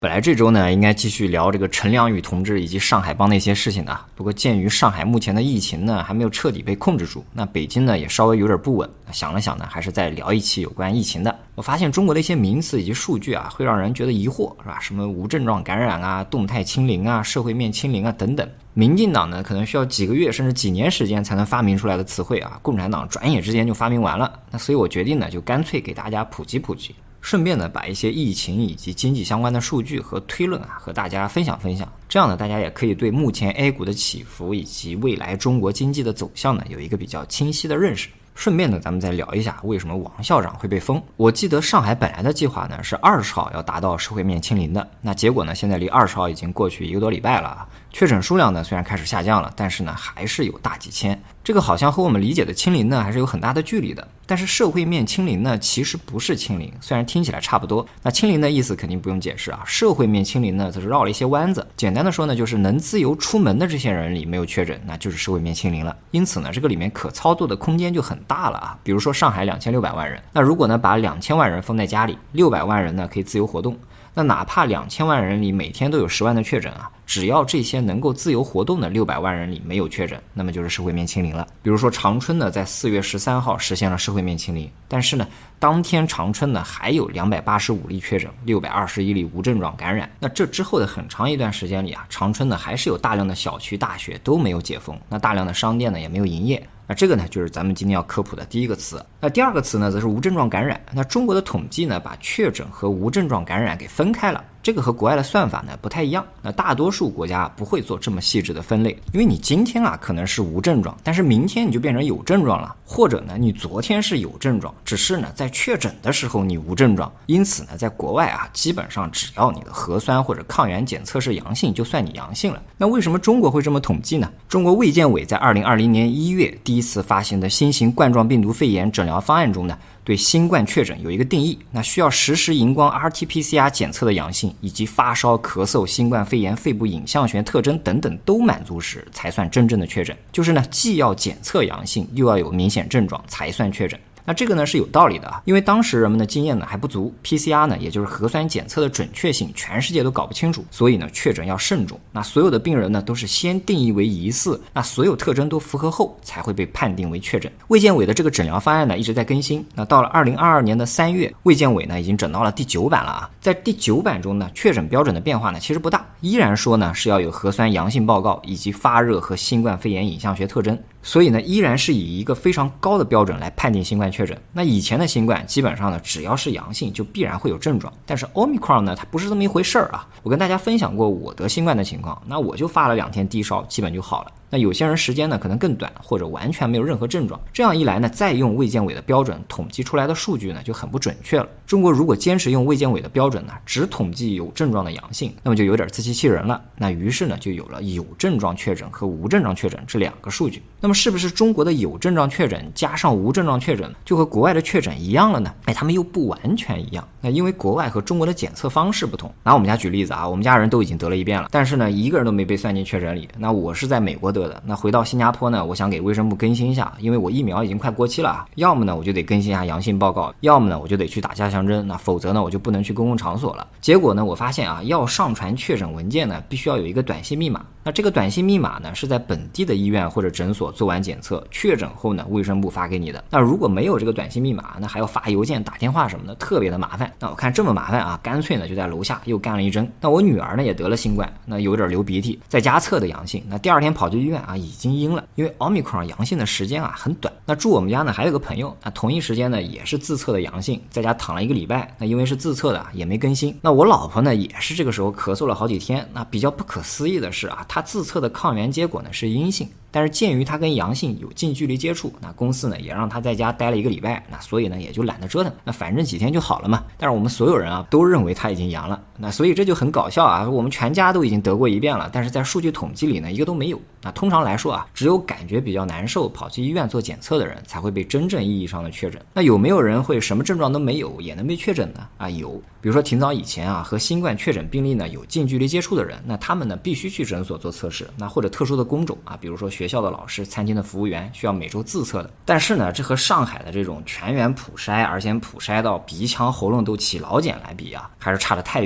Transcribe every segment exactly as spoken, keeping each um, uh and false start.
本来这周呢应该继续聊这个陈良宇同志以及上海帮的一些事情的，不过鉴于上海目前的疫情呢还没有彻底被控制住，那北京呢也稍微有点不稳，想了想呢还是再聊一期有关疫情的。我发现中国的一些名词以及数据啊会让人觉得疑惑，是吧？什么无症状感染啊、动态清零啊、社会面清零啊等等，民进党呢可能需要几个月甚至几年时间才能发明出来的词汇啊，共产党转眼之间就发明完了。那所以我决定呢就干脆给大家普及普及，顺便呢把一些疫情以及经济相关的数据和推论啊和大家分享分享，这样呢大家也可以对目前 A 股的起伏以及未来中国经济的走向呢有一个比较清晰的认识。顺便呢咱们再聊一下为什么王校长会被封。我记得上海本来的计划呢是二十号要达到社会面清零的，那结果呢现在离二十号已经过去一个多礼拜了啊，确诊数量呢虽然开始下降了，但是呢还是有大几千，这个好像和我们理解的清零呢还是有很大的距离的。但是社会面清零呢其实不是清零，虽然听起来差不多，那清零的意思肯定不用解释啊，社会面清零呢则是绕了一些弯子。简单的说呢就是能自由出门的这些人里没有确诊，那就是社会面清零了。因此呢这个里面可操作的空间就很大了啊。比如说上海两千六百万人，那如果呢把两千万人封在家里，六百万人呢可以自由活动，那哪怕两千万人里每天都有十万的确诊啊，只要这些能够自由活动的六百万人里没有确诊，那么就是社会面清零了。比如说长春呢在四月十三号实现了社会面清零，但是呢当天长春呢还有两百八十五例确诊，六百二十一例无症状感染。那这之后的很长一段时间里啊，长春呢还是有大量的小区大学都没有解封，那大量的商店呢也没有营业。那这个呢就是咱们今天要科普的第一个词。那第二个词呢则是无症状感染。那中国的统计呢把确诊和无症状感染给分开了，这个和国外的算法呢不太一样。那大多数国家不会做这么细致的分类，因为你今天啊可能是无症状，但是明天你就变成有症状了，或者呢你昨天是有症状，只是呢在确诊的时候你无症状。因此呢在国外啊基本上只要你的核酸或者抗原检测是阳性，就算你阳性了。那为什么中国会这么统计呢？中国卫健委在二零二零年一月第一次发行的新型冠状病毒肺炎诊疗方案中呢，对新冠确诊有一个定义，那需要实时荧光 R T P C R 检测的阳性，以及发烧、咳嗽、新冠肺炎肺部影像学特征等等都满足时才算真正的确诊，就是呢既要检测阳性又要有明显症状才算确诊。那这个呢是有道理的啊，因为当时人们的经验呢还不足， P C R 呢也就是核酸检测的准确性全世界都搞不清楚，所以呢确诊要慎重。那所有的病人呢都是先定义为疑似，那所有特征都符合后才会被判定为确诊。卫健委的这个诊疗方案呢一直在更新，那到了二零二二年的三月，卫健委呢已经整到了第九版了啊。在第九版中呢，确诊标准的变化呢其实不大，依然说呢是要有核酸阳性报告以及发热和新冠肺炎影像学特征，所以呢依然是以一个非常高的标准来判定新冠确诊。那以前的新冠基本上呢只要是阳性就必然会有症状，但是 Omicron 呢它不是这么一回事儿啊。我跟大家分享过我得新冠的情况，那我就发了两天低烧基本就好了。那有些人时间呢可能更短，或者完全没有任何症状，这样一来呢再用卫健委的标准统计出来的数据呢就很不准确了。中国如果坚持用卫健委的标准呢只统计有症状的阳性，那么就有点自欺欺人了。那于是呢就有了有症状确诊和无症状确诊这两个数据。那么是不是中国的有症状确诊加上无症状确诊就和国外的确诊一样了呢？哎，他们又不完全一样。那因为国外和中国的检测方式不同。拿我们家举例子啊，我们家人都已经得了一遍了，但是呢一个人都没被算进确诊里。那我是在美国得的，那回到新加坡呢，我想给卫生部更新一下，因为我疫苗已经快过期了，要么呢我就得更新一下阳性报告，要么呢我就得去打加强针，那否则呢我就不能去公共场所了。结果呢我发现啊，要上传确诊文件呢必须要有一个短信密码，那这个短信密码呢是在本地的医院或者诊所做完检测确诊后呢卫生部发给你的。那如果没有这个短信密码，那还要发邮件打电话什么的，特别的麻烦。那我看这么麻烦啊，干脆呢就在楼下又干了一针。那我女儿呢也得了新冠，那有点流鼻涕，在家测的阳性，那第二天跑去医院啊已经阴了，因为 Omicron 阳性的时间啊很短。那住我们家呢还有个朋友，那同一时间呢也是自测的阳性，在家躺了一个礼拜，那因为是自测的也没更新。那我老婆呢也是这个时候咳嗽了好几天，那比较不可思议的是啊，她自测的抗原结果呢是阴性，但是鉴于他跟阳性有近距离接触，那公司呢也让他在家待了一个礼拜，那所以呢也就懒得折腾，那反正几天就好了嘛。但是我们所有人啊都认为他已经阳了，那所以这就很搞笑啊，我们全家都已经得过一遍了，但是在数据统计里呢一个都没有。那通常来说啊，只有感觉比较难受跑去医院做检测的人才会被真正意义上的确诊。那有没有人会什么症状都没有也能被确诊呢？啊，有。比如说挺早以前啊，和新冠确诊病例呢有近距离接触的人，那他们呢必须去诊所做测试，那或者特殊的工种啊，比如说学校的老师、餐厅的服务员需要每周自测的。但是呢，这和上海的这种全员普筛，而且普筛到鼻腔喉咙都起老茧来比啊，还是差得太远了。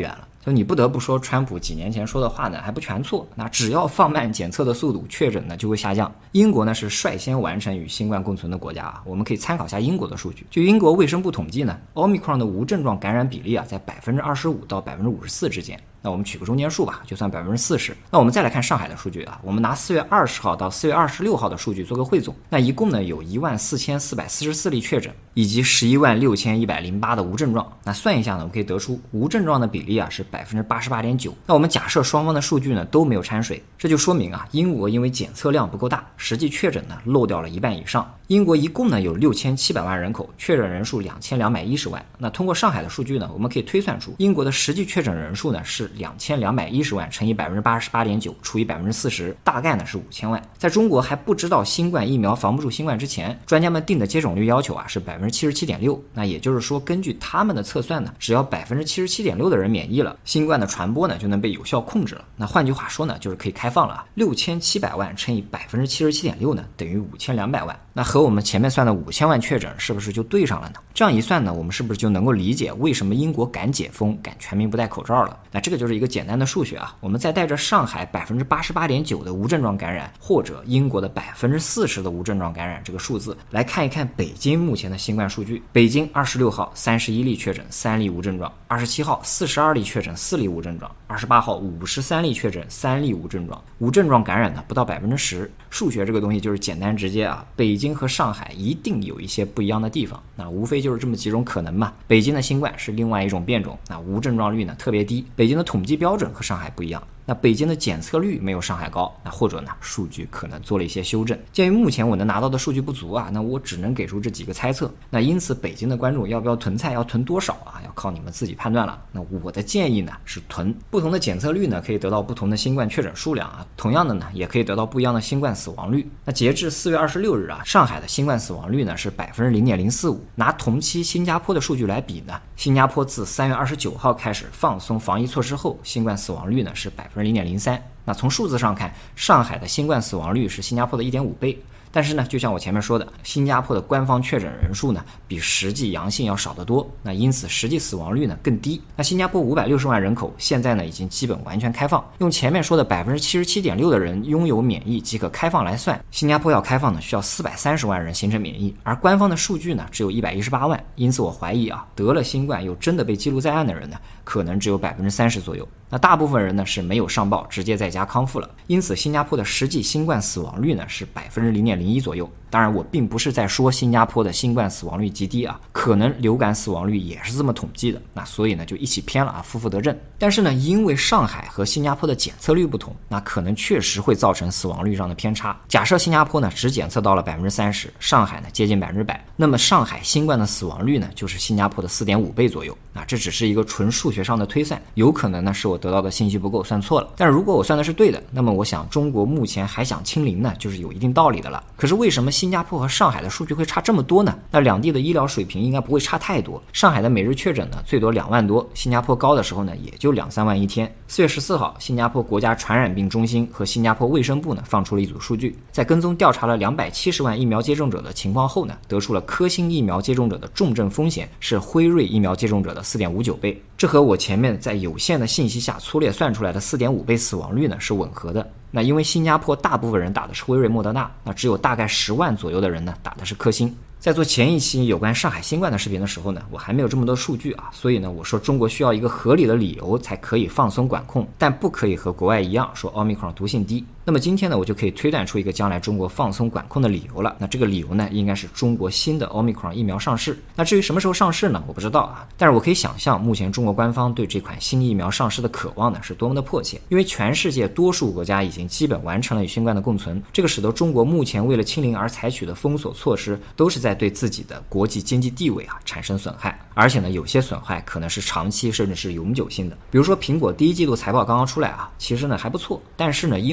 就你不得不说，川普几年前说的话呢还不全错。那只要放慢检测的速度，确诊呢就会下降。英国呢是率先完成与新冠共存的国家啊，我们可以参考一下英国的数据。就英国卫生部统计呢 ，Omicron 的无症状感染比例啊在百分之二十五到百分之五十四之间。那我们取个中间数吧，就算百分之四十。那我们再来看上海的数据啊，我们拿四月二十号到四月二十六号的数据做个汇总。那一共呢有一万四千四百四十四例确诊，以及十一万六千一百零八的无症状。那算一下呢，我们可以得出无症状的比例啊是百分之八十八点九。那我们假设双方的数据呢都没有掺水，这就说明啊，英国因为检测量不够大，实际确诊呢漏掉了一半以上。英国一共呢有六千七百万人口，确诊人数两千两百一十万。那通过上海的数据呢，我们可以推算出英国的实际确诊人数呢是两千两百一十万乘以百分之八十八点九除以百分之四十，大概呢是五千万。在中国还不知道新冠疫苗防不住新冠之前，专家们定的接种率要求啊是百分之七十七点六。那也就是说，根据他们的测算呢，只要百分之七十七点六的人免疫了，新冠的传播呢就能被有效控制了。那换句话说呢，就是可以开放了啊。六千七百万乘以百分之七十七点六呢，等于五千两百万。那和我们前面算的五千万确诊是不是就对上了呢？这样一算呢，我们是不是就能够理解为什么英国敢解封、敢全民不戴口罩了？那这个就是一个简单的数学啊。我们再带着上海百分之八十八点九的无症状感染，或者英国的百分之四十的无症状感染这个数字，来看一看北京目前的新冠数据。北京二十六号三十一例确诊，三例无症状；二十七号四十二例确诊，四例无症状；二十八号五十三例确诊，三例无症状。无症状感染呢不到百分之十。数学这个东西就是简单直接啊。北京和上海一定有一些不一样的地方，那无非就是这么几种可能嘛。北京的新冠是另外一种变种，那无症状率呢特别低。北京的统计标准和上海不一样。那北京的检测率没有上海高，那或者呢数据可能做了一些修正。鉴于目前我能拿到的数据不足啊，那我只能给出这几个猜测。那因此北京的观众要不要囤菜，要囤多少啊，要靠你们自己判断了。那我的建议呢是囤。不同的检测率呢可以得到不同的新冠确诊数量啊，同样的呢也可以得到不一样的新冠死亡率。那截至四月二十六日啊，上海的新冠死亡率呢是百分之零点零四五。拿同期新加坡的数据来比呢，新加坡自三月二十九号开始放松防疫措施后，新冠死亡率呢是百分之零点零三。那从数字上看，上海的新冠死亡率是新加坡的 一点五倍。但是呢，就像我前面说的，新加坡的官方确诊人数呢比实际阳性要少得多，那因此实际死亡率呢更低。那新加坡五百六十万人口现在呢已经基本完全开放，用前面说的百分之七十七点六的人拥有免疫即可开放来算，新加坡要开放呢需要四百三十万人形成免疫，而官方的数据呢只有一百一十八万，因此我怀疑啊，得了新冠又真的被记录在案的人呢，可能只有百分之三十左右。那大部分人呢是没有上报，直接在家康复了，因此新加坡的实际新冠死亡率呢是百分之零点零一左右。当然我并不是在说新加坡的新冠死亡率极低啊，可能流感死亡率也是这么统计的，那所以呢就一起偏了啊，负负得正。但是呢，因为上海和新加坡的检测率不同，那可能确实会造成死亡率上的偏差。假设新加坡呢只检测到了百分之三十，上海呢接近百分之百，那么上海新冠的死亡率呢就是新加坡的 四点五倍左右。那这只是一个纯数学上的推算，有可能呢是我得到的信息不够，算错了。但如果我算的是对的，那么我想中国目前还想清零呢，就是有一定道理的了。可是为什么新加坡和上海的数据会差这么多呢？那两地的医疗水平应该不会差太多。上海的每日确诊呢最多两万多，新加坡高的时候呢也就两三万一天。四月十四号，新加坡国家传染病中心和新加坡卫生部呢放出了一组数据，在跟踪调查了两百七十万疫苗接种者的情况后呢，得出了科兴疫苗接种者的重症风险是辉瑞疫苗接种者的 四点五九倍，这和我前面在有限的信息下粗略算出来的 四点五倍死亡率呢是吻合的。那因为新加坡大部分人打的是辉瑞莫德纳，那只有大概十万左右的人呢打的是科兴。在做前一期有关上海新冠的视频的时候呢，我还没有这么多数据啊，所以呢我说中国需要一个合理的理由才可以放松管控，但不可以和国外一样说 Omicron 毒性低。那么今天呢我就可以推断出一个将来中国放松管控的理由了，那这个理由呢应该是中国新的 Omicron 疫苗上市。那至于什么时候上市呢，我不知道啊，但是我可以想象目前中国官方对这款新疫苗上市的渴望呢是多么的迫切，因为全世界多数国家已经基本完成了与新冠的共存，这个使得中国目前为了清零而采取的封锁措施都是在对自己的国际经济地位啊产生损害，而且呢有些损害可能是长期甚至是永久性的。比如说苹果第一季度财报刚刚出来啊，其实呢还不错，但是呢因为对二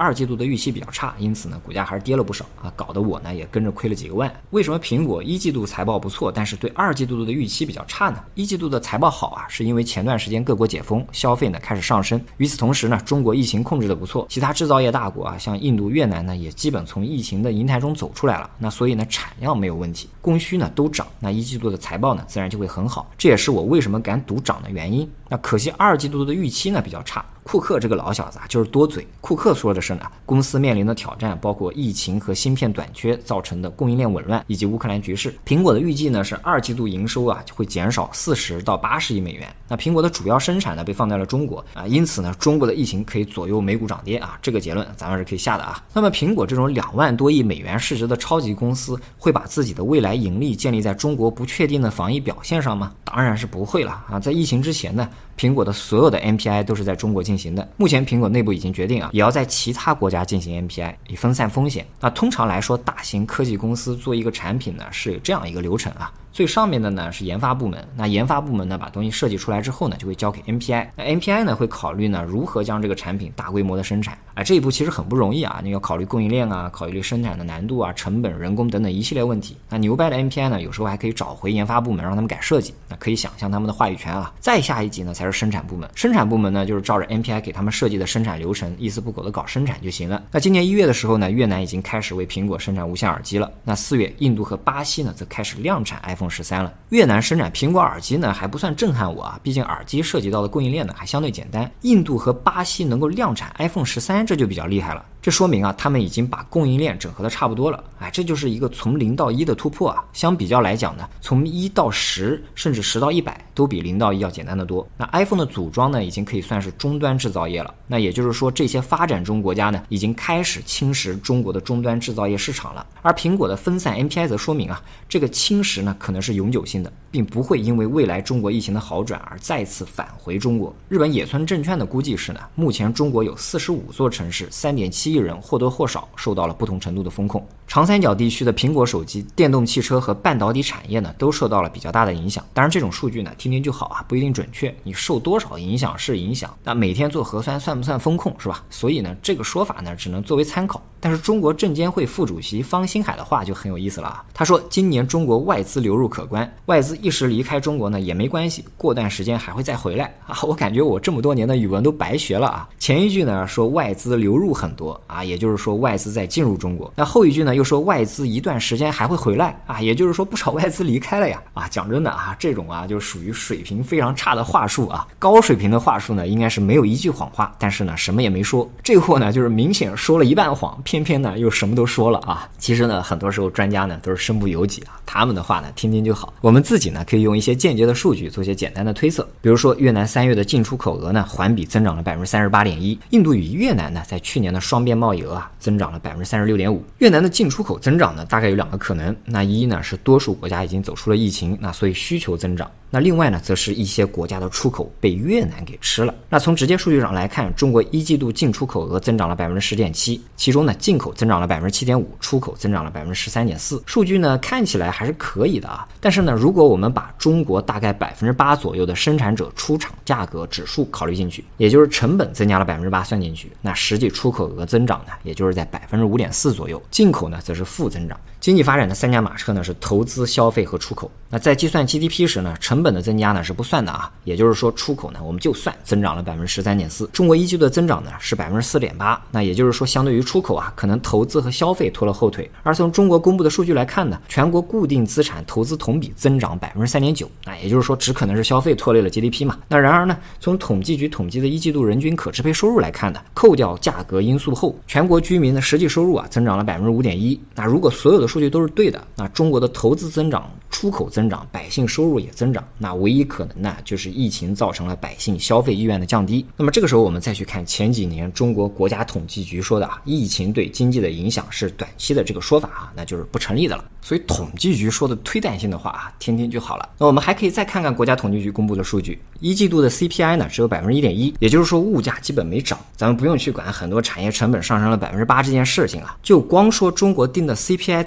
二季度的预期比较差，因此呢股价还是跌了不少啊，搞得我呢也跟着亏了几个万。为什么苹果一季度财报不错，但是对二季度的预期比较差呢？一季度的财报好啊，是因为前段时间各国解封，消费呢开始上升。与此同时呢，中国疫情控制的不错，其他制造业大国啊，像印度、越南呢，也基本从疫情的银台中走出来了。那所以呢，产量没有问题，供需呢都涨，那一季度的财报呢自然就会很好。这也是我为什么敢赌涨的原因。那可惜二季度的预期呢比较差。库克这个老小子啊，就是多嘴。库克说的是呢，公司面临的挑战包括疫情和芯片短缺造成的供应链紊乱，以及乌克兰局势。苹果的预计呢是二季度营收啊会减少四十到八十亿美元。那苹果的主要生产呢被放在了中国啊，因此呢中国的疫情可以左右美股涨跌啊，这个结论咱们是可以下的啊。那么苹果这种两万多亿美元市值的超级公司，会把自己的未来盈利建立在中国不确定的防疫表现上吗？当然是不会了啊。在疫情之前呢，苹果的所有的 M P I 都是在中国进行的。目前苹果内部已经决定啊，也要在其他国家进行 M P I， 以分散风险。那通常来说，大型科技公司做一个产品呢，是有这样一个流程啊。最上面的呢是研发部门，那研发部门呢把东西设计出来之后呢，就会交给 M P I， 那 M P I 呢会考虑呢如何将这个产品大规模的生产。哎，这一步其实很不容易啊，你要考虑供应链啊，考虑生产的难度啊、成本、人工等等一系列问题。那牛掰的 M P I 呢，有时候还可以找回研发部门让他们改设计，那可以想象他们的话语权啊。再下一级呢才是生产部门，生产部门呢就是照着 M P I 给他们设计的生产流程，一丝不苟的搞生产就行了。那今年一月的时候呢，越南已经开始为苹果生产无线耳机了。那四月，印度和巴西呢则开始量产 iPhone 十三了。越南生产苹果耳机呢还不算震撼我啊，毕竟耳机涉及到的供应链呢还相对简单。印度和巴西能够量产 iPhone 十三，这就比较厉害了。这说明啊，他们已经把供应链整合的差不多了。哎，这就是一个从零到一的突破啊。相比较来讲呢，从一到十，甚至十到一百，都比零到一要简单的多。那 iPhone 的组装呢，已经可以算是终端制造业了。那也就是说，这些发展中国家呢，已经开始侵蚀中国的终端制造业市场了。而苹果的分散 M P I 则说明啊，这个侵蚀呢，可能是永久性的，并不会因为未来中国疫情的好转而再次返回中国。日本野村证券的估计是呢，目前中国有四十五座城市， 三点七亿人或多或少受到了不同程度的风控。长三角地区的苹果手机、电动汽车和半导体产业呢，都受到了比较大的影响。当然这种数据呢，听听就好啊，不一定准确。你受多少影响是影响，那每天做核酸算不算风控是吧？所以呢，这个说法呢，只能作为参考。但是中国证监会副主席方星海的话就很有意思了啊，他说今年中国外资流入可观，外资一时离开中国呢也没关系，过段时间还会再回来啊。我感觉我这么多年的语文都白学了啊。前一句呢说外资流入很多啊，也就是说外资在进入中国。那后一句呢又说外资一段时间还会回来啊，也就是说不少外资离开了呀啊。讲真的啊，这种啊就属于水平非常差的话术啊。高水平的话术呢应该是没有一句谎话，但是呢什么也没说。这货呢就是明显说了一半谎，偏偏呢又什么都说了啊。其实呢很多时候专家呢都是身不由己啊，他们的话呢听听就好。我们自己呢可以用一些间接的数据做一些简单的推测，比如说越南三月的进出口额呢环比增长了 百分之三十八点一， 印度与越南呢在去年的双边贸易额啊增长了 百分之三十六点五。 越南的进出口增长呢大概有两个可能，那一呢是多数国家已经走出了疫情，那所以需求增长，那另外呢则是一些国家的出口被越南给吃了。那从直接数据上来看，中国一季度进出口额增长了 百分之十点七， 其中呢进口增长了 百分之七点五， 出口增长了 百分之十三点四。 数据呢看起来还是可以的啊，但是呢如果我们把中国大概 百分之八 左右的生产者出厂价格指数考虑进去，也就是成本增加了 百分之八 算进去，那实际出口额增长呢也就是在 百分之五点四 左右，进口呢则是负增长。经济发展的三驾马车呢是投资、消费和出口。那在计算 G D P 时呢，成本的增加呢是不算的啊，也就是说出口呢我们就算增长了 百分之十三点四， 中国一季度的增长呢是 百分之四点八， 那也就是说相对于出口啊，可能投资和消费拖了后腿。而从中国公布的数据来看呢，全国固定资产投资同比增长 百分之三点九， 那也就是说只可能是消费拖累了 G D P 嘛。那然而呢，从统计局统计的一季度人均可支配收入来看呢，扣掉价格因素后，全国居民的实际收入啊增长了 百分之五点一。 那如果所有的数据都是对的，那中国的投资增长、出口增长，百姓收入也增长，那唯一可能呢就是疫情造成了百姓消费意愿的降低。那么这个时候我们再去看前几年中国国家统计局说的啊，疫情对经济的影响是短期的这个说法啊，那就是不成立的了。所以统计局说的推断性的话啊，听听就好了。那我们还可以再看看国家统计局公布的数据，一季度的 C P I 呢只有 百分之一点一， 也就是说物价基本没涨。咱们不用去管很多产业成本上升了 百分之八 这件事情啊，就光说中国定的 C P I 增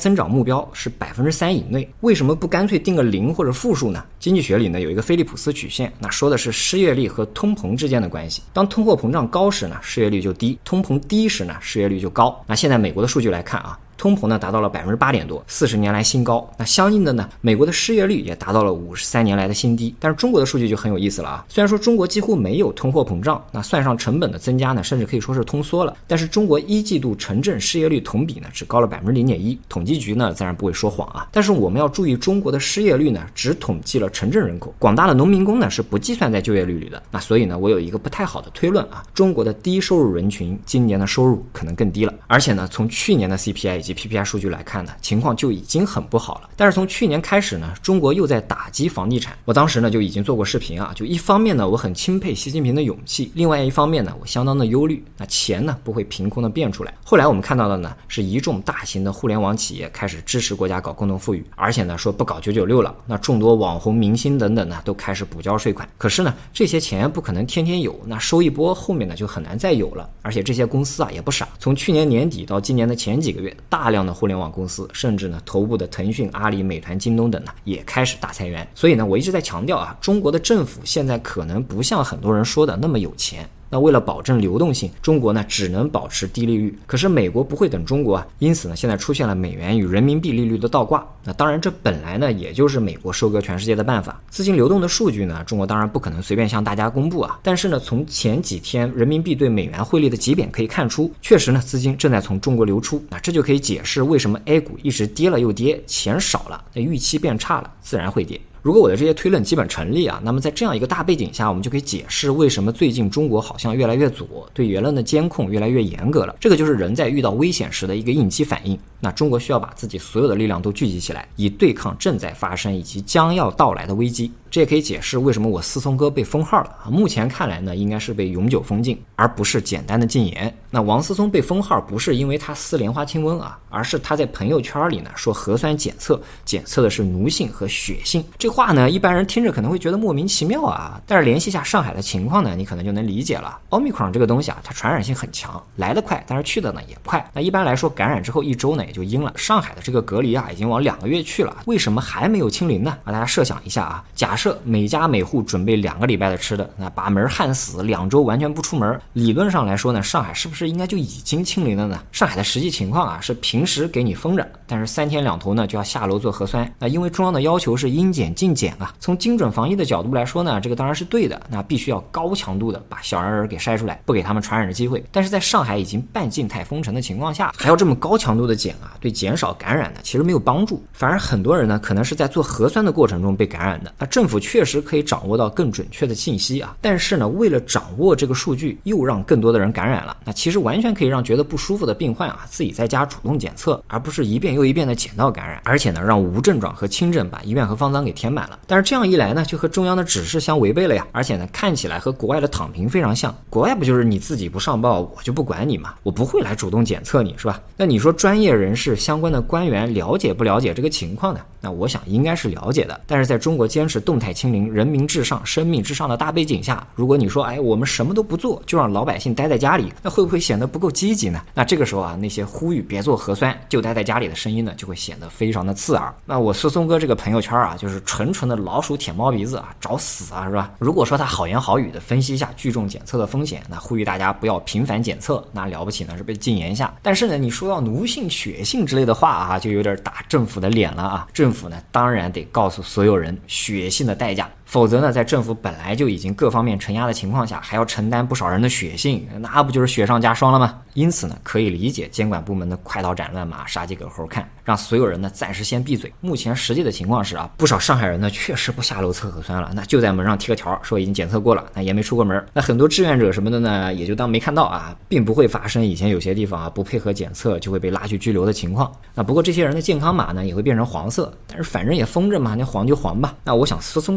增长目标是百分之三以内，为什么不干脆定个零或者负数呢？经济学里呢有一个菲利普斯曲线，那说的是失业率和通膨之间的关系。当通货膨胀高时呢，失业率就低；通膨低时呢，失业率就高。那现在美国的数据来看啊，通膨呢达到了百分之八点多，四十年来新高。那相应的呢，美国的失业率也达到了五十三年来的新低。但是中国的数据就很有意思了啊，虽然说中国几乎没有通货膨胀，那算上成本的增加呢，甚至可以说是通缩了。但是中国一季度城镇失业率同比呢只高了百分之零点一，统计局呢自然不会说谎啊。但是我们要注意，中国的失业率呢只统计了城镇人口，广大的农民工呢是不计算在就业率里的。那所以呢，我有一个不太好的推论啊，中国的低收入人群今年的收入可能更低了。而且呢，从去年的 C P I 以及 P P I 数据来看，看呢，情况就已经很不好了。但是从去年开始呢，中国又在打击房地产。我当时呢就已经做过视频啊，就一方面呢我很钦佩习近平的勇气，另外一方面呢我相当的忧虑，那钱呢不会凭空的变出来。后来我们看到的呢是一众大型的互联网企业开始支持国家搞共同富裕，而且呢说不搞九九六了，那众多网红明星等等呢都开始补交税款。可是呢这些钱不可能天天有，那收一波后面呢就很难再有了。而且这些公司啊也不傻，从去年年底到今年的前几个月，大量的互联网公司甚至呢头部的腾讯、阿里、美团、京东等呢也开始大裁员。所以呢我一直在强调啊，中国的政府现在可能不像很多人说的那么有钱。那为了保证流动性，中国呢只能保持低利率。可是美国不会等中国啊，因此呢现在出现了美元与人民币利率的倒挂。那当然这本来呢也就是美国收割全世界的办法。资金流动的数据呢，中国当然不可能随便向大家公布啊。但是呢从前几天人民币对美元汇率的级别可以看出，确实呢资金正在从中国流出。那这就可以解释为什么 A 股一直跌了又跌，钱少了，那预期变差了，自然会跌。如果我的这些推论基本成立啊，那么在这样一个大背景下，我们就可以解释为什么最近中国好像越来越左，对言论的监控越来越严格了。这个就是人在遇到危险时的一个应激反应。那中国需要把自己所有的力量都聚集起来，以对抗正在发生以及将要到来的危机。这也可以解释为什么我思聪哥被封号了啊。目前看来呢，应该是被永久封禁，而不是简单的禁言。那王思聪被封号不是因为他撕莲花清瘟啊，而是他在朋友圈里呢说核酸检测检测的是奴性和血性。这话呢，一般人听着可能会觉得莫名其妙啊，但是联系一下上海的情况呢，你可能就能理解了。奥密克戎这个东西啊，它传染性很强，来得快，但是去的呢也快。那一般来说，感染之后一周呢也就阴了。上海的这个隔离啊，已经往两个月去了，为什么还没有清零呢？啊，大家设想一下啊，假设每家每户准备两个礼拜的吃的，那把门焊死，两周完全不出门，理论上来说呢，上海是不是应该就已经清零了呢？上海的实际情况啊，是平时给你封着，但是三天两头呢就要下楼做核酸。那因为中央的要求是应检尽检啊，从精准防疫的角度来说呢，这个当然是对的，那必须要高强度的把小人儿给筛出来，不给他们传染的机会。但是在上海已经半静态封城的情况下，还要这么高强度的检啊，对减少感染呢其实没有帮助，反而很多人呢可能是在做核酸的过程中被感染的。那政府确实可以掌握到更准确的信息啊，但是呢为了掌握这个数据，又让更多的人感染了。那其实完全可以让觉得不舒服的病患啊自己在家主动检测，而不是一遍又一遍的检到感染，而且呢让无症状和轻症把医院和方舱给填满了。但是这样一来呢，就和中央的指示相违背了呀，而且呢看起来和国外的躺平非常像。国外不就是你自己不上报我就不管你嘛，我不会来主动检测你是吧？那你说专业人士相关的官员了解不了解这个情况呢？那我想应该是了解的。但是在中国坚持动态清零、人民至上、生命至上的大背景下，如果你说哎我们什么都不做就让老百姓待在家里，那会不会显得不够积极呢？那这个时候啊，那些呼吁别做核酸就待在家里的声音呢就会显得非常的刺耳。那我思聪哥这个朋友圈啊，就是纯纯的老鼠舔猫鼻子啊，找死啊是吧？如果说他好言好语的分析一下聚众检测的风险，那呼吁大家不要频繁检测，那了不起呢是被禁言下。但是呢你说到奴性、血性之类的话啊，就有点打政府的脸了啊。政府呢当然得告诉所有人血性的代价，否则呢在政府本来就已经各方面承压的情况下，还要承担不少人的血性，那不就是雪上加霜了吗？因此呢可以理解监管部门的快刀斩乱麻、杀鸡给猴看，让所有人呢暂时先闭嘴。目前实际的情况是啊，不少上海人呢确实不下楼测核酸了，那就在门上贴个条说已经检测过了，那也没出过门。那很多志愿者什么的呢也就当没看到啊，并不会发生以前有些地方啊不配合检测就会被拉去拘留的情况。那不过这些人的健康码呢也会变成黄色，但是反正也封着嘛，那黄就黄吧。那我想思聪哥的这个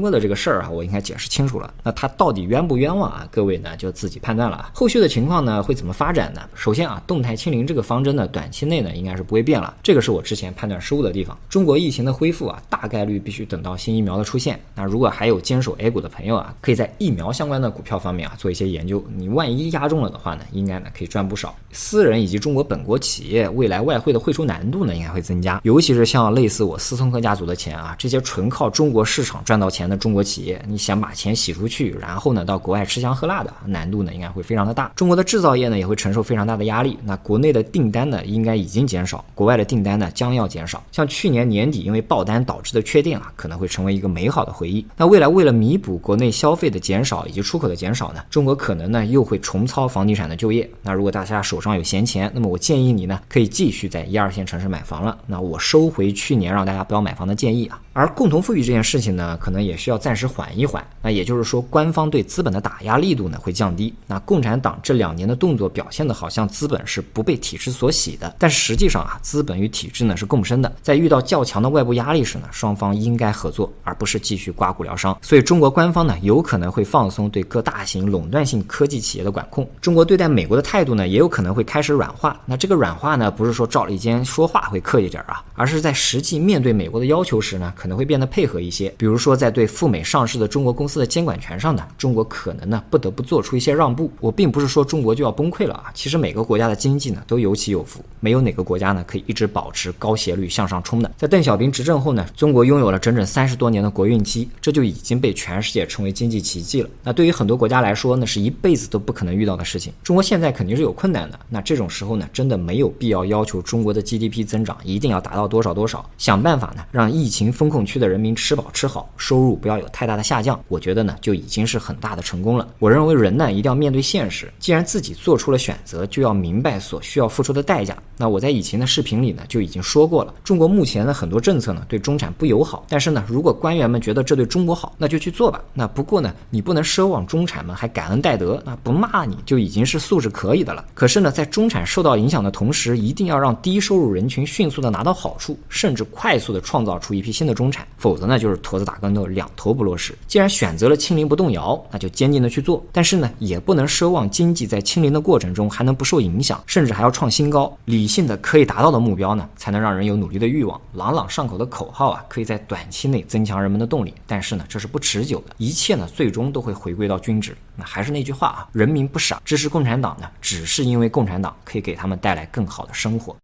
事儿啊，我应该解释清楚了。那他到底冤不冤枉啊？各位呢就自己判断了啊。后续的情况呢会怎么发展呢？首先啊，动态清零这个方针呢，短期内呢应该是不会变了，这个是我之前判断失误的地方。中国疫情的恢复啊，大概率必须等到新疫苗的出现。那如果还有坚守 A 股的朋友啊，可以在疫苗相关的股票方面啊做一些研究。你万一压中了的话呢，应该呢可以赚不少。私人以及中国本国企业未来外汇的汇出难度呢应该会增加，尤其是像类似我斯通克家族的钱啊，这些纯靠中国市场赚到钱的中国企业，你想把钱洗出去，然后呢到国外吃香喝辣的，难度呢应该会非常的大。中国的制造业呢也会承受非常大的压力，那国内的订单呢应该已经减少，国外的订单呢将要减少。像去年年底因为爆单导致的缺电啊，可能会成为一个美好的回忆。那未来为了弥补国内消费的减少以及出口的减少呢，中国可能呢又会重操房地产的就业。那如果大家手上有闲钱，那么我建议你呢可以继续在一二线城市买房了。那我收回去年让大家不要买房的建议啊。而共同富裕这件事情呢，可能也需要暂时缓一缓。那也就是说，官方对资本的打压力度呢会降低。那共产党这两年的动作表现的好像资本是不被体制所洗的，但是实际上啊，资本与体制呢是共生的。在遇到较强的外部压力时呢，双方应该合作，而不是继续刮骨疗伤。所以中国官方呢有可能会放松对各大型垄断性科技企业的管控。中国对待美国的态度呢也有可能会开始软化。那这个软化呢不是说照例间说话会客气点啊，而是在实际面对美国的要求时呢可能会变得配合一些。比如说在对赴美上市的中国公司的监管权上呢，中国可能呢不得不做出一些让步。我并不是说中国就要崩溃了啊，其实每个国家的经济呢都有起有伏，没有哪个国家呢可以一直保持高斜率向上冲的。在邓小平执政后呢，中国拥有了整整三十多年的国运期，这就已经被全世界称为经济奇迹了。那对于很多国家来说，那是一辈子都不可能遇到的事情。中国现在肯定是有困难的，那这种时候呢，真的没有必要要求中国的 G D P 增长一定要达到多少多少，想办法呢让疫情风控区的人民吃饱吃好，收入不要有太大的下降，我觉得呢就已经是很大的成功了。我认为人呢一定要面对现实，既然自己做出了选择，就要明白所需要付出的代价。那我在以前的视频里呢就已经说过了，中国目前的很多政策呢对中产不友好，但是呢如果官员们觉得这对中国好，那就去做吧。那不过呢你不能奢望中产们还感恩戴德，那不骂你就已经是素质可以的了。可是呢在中产受到影响的同时，一定要让低收入人群迅速的拿到好处，甚至快速的创造出一批新的中产，否则呢就是驼子打跟头，两头不落实。既然选择了清零不动摇，那就坚定的去做，但是呢也不能奢望经济在清零的过程中还能不受影响，甚至还要创新高。理性的可以达到的目标呢，才能让人有努力的欲望。朗朗上口的口号啊，可以在短期内增强人们的动力，但是呢这是不持久的，一切呢最终都会回归到均值。那还是那句话啊，人民不傻，支持共产党呢只是因为共产党可以给他们带来更好的生活。